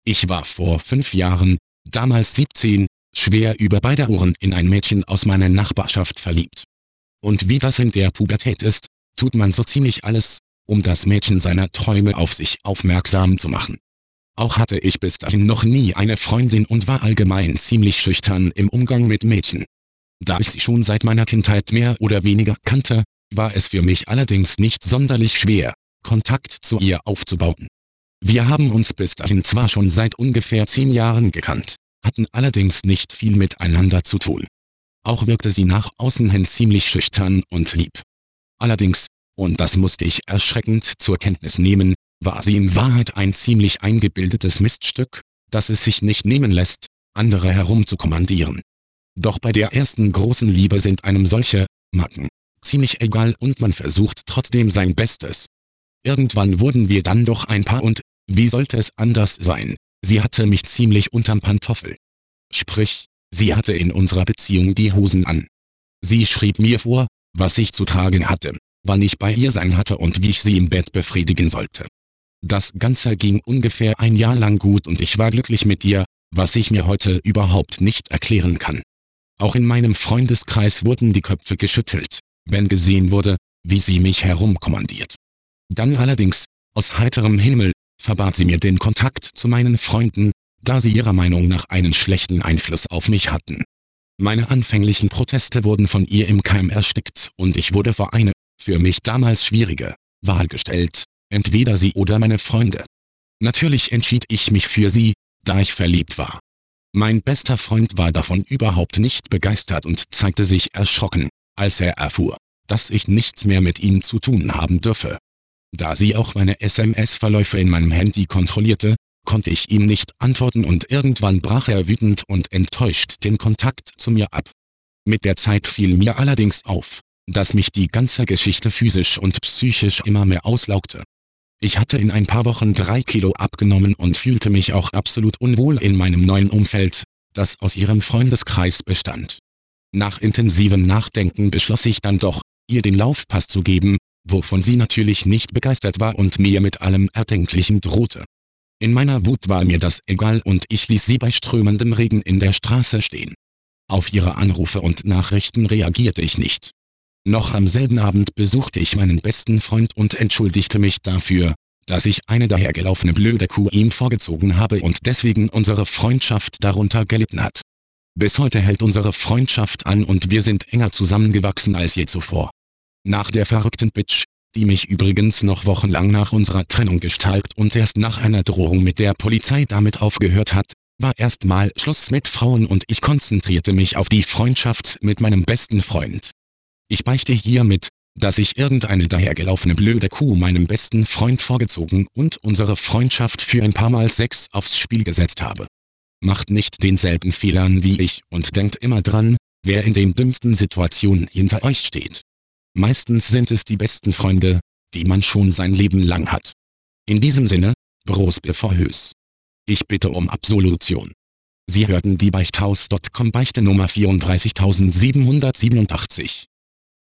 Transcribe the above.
Ich war vor 5 Jahren, damals 17, schwer über beide Ohren in ein Mädchen aus meiner Nachbarschaft verliebt. Und wie das in der Pubertät ist, tut man so ziemlich alles, um das Mädchen seiner Träume auf sich aufmerksam zu machen. Auch hatte ich bis dahin noch nie eine Freundin und war allgemein ziemlich schüchtern im Umgang mit Mädchen. Da ich sie schon seit meiner Kindheit mehr oder weniger kannte, war es für mich allerdings nicht sonderlich schwer, Kontakt zu ihr aufzubauen. Wir haben uns bis dahin zwar schon seit ungefähr 10 Jahren gekannt, hatten allerdings nicht viel miteinander zu tun. Auch wirkte sie nach außen hin ziemlich schüchtern und lieb. Allerdings, und das musste ich erschreckend zur Kenntnis nehmen, war sie in Wahrheit ein ziemlich eingebildetes Miststück, das es sich nicht nehmen lässt, andere herumzukommandieren. Doch bei der ersten großen Liebe sind einem solche Macken ziemlich egal und man versucht trotzdem sein Bestes. Irgendwann wurden wir dann doch ein Paar und, wie sollte es anders sein, sie hatte mich ziemlich unterm Pantoffel. Sprich, sie hatte in unserer Beziehung die Hosen an. Sie schrieb mir vor, was ich zu tragen hatte, wann ich bei ihr sein hatte und wie ich sie im Bett befriedigen sollte. Das Ganze ging ungefähr ein Jahr lang gut und ich war glücklich mit ihr, was ich mir heute überhaupt nicht erklären kann. Auch in meinem Freundeskreis wurden die Köpfe geschüttelt, wenn gesehen wurde, wie sie mich herumkommandiert. Dann allerdings, aus heiterem Himmel, verbat sie mir den Kontakt zu meinen Freunden, da sie ihrer Meinung nach einen schlechten Einfluss auf mich hatten. Meine anfänglichen Proteste wurden von ihr im Keim erstickt und ich wurde vor eine, für mich damals schwierige, Wahl gestellt, entweder sie oder meine Freunde. Natürlich entschied ich mich für sie, da ich verliebt war. Mein bester Freund war davon überhaupt nicht begeistert und zeigte sich erschrocken, als er erfuhr, dass ich nichts mehr mit ihm zu tun haben dürfe. Da sie auch meine SMS-Verläufe in meinem Handy kontrollierte, konnte ich ihm nicht antworten und irgendwann brach er wütend und enttäuscht den Kontakt zu mir ab. Mit der Zeit fiel mir allerdings auf, dass mich die ganze Geschichte physisch und psychisch immer mehr auslaugte. Ich hatte in ein paar Wochen 3 Kilo abgenommen und fühlte mich auch absolut unwohl in meinem neuen Umfeld, das aus ihrem Freundeskreis bestand. Nach intensivem Nachdenken beschloss ich dann doch, ihr den Laufpass zu geben, wovon sie natürlich nicht begeistert war und mir mit allem Erdenklichen drohte. In meiner Wut war mir das egal und ich ließ sie bei strömendem Regen in der Straße stehen. Auf ihre Anrufe und Nachrichten reagierte ich nicht. Noch am selben Abend besuchte ich meinen besten Freund und entschuldigte mich dafür, dass ich eine dahergelaufene blöde Kuh ihm vorgezogen habe und deswegen unsere Freundschaft darunter gelitten hat. Bis heute hält unsere Freundschaft an und wir sind enger zusammengewachsen als je zuvor. Nach der verrückten Bitch, die mich übrigens noch wochenlang nach unserer Trennung gestalkt und erst nach einer Drohung mit der Polizei damit aufgehört hat, war erstmal Schluss mit Frauen und ich konzentrierte mich auf die Freundschaft mit meinem besten Freund. Ich beichte hiermit, dass ich irgendeine dahergelaufene blöde Kuh meinem besten Freund vorgezogen und unsere Freundschaft für ein paar Mal Sex aufs Spiel gesetzt habe. Macht nicht denselben Fehlern wie ich und denkt immer dran, wer in den dümmsten Situationen hinter euch steht. Meistens sind es die besten Freunde, die man schon sein Leben lang hat. In diesem Sinne, Bros Bevorhös. Ich bitte um Absolution. Sie hörten die Beichthaus.com Beichte Nummer 34787.